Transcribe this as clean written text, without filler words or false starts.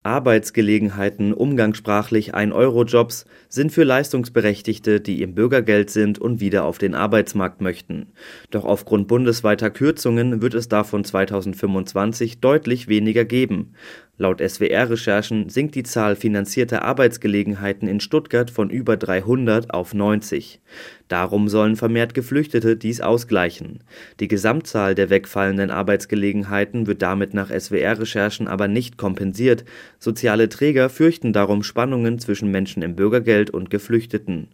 Arbeitsgelegenheiten, umgangssprachlich 1-Euro-Jobs, sind für Leistungsberechtigte, die im Bürgergeld sind und wieder auf den Arbeitsmarkt möchten. Doch aufgrund bundesweiter Kürzungen wird es davon 2025 deutlich weniger geben. Laut SWR-Recherchen sinkt die Zahl finanzierter Arbeitsgelegenheiten in Stuttgart von über 300 auf 90. Darum sollen vermehrt Geflüchtete dies ausgleichen. Die Gesamtzahl der wegfallenden Arbeitsgelegenheiten wird damit nach SWR-Recherchen aber nicht kompensiert. Soziale Träger fürchten darum Spannungen zwischen Menschen im Bürgergeld und Geflüchteten.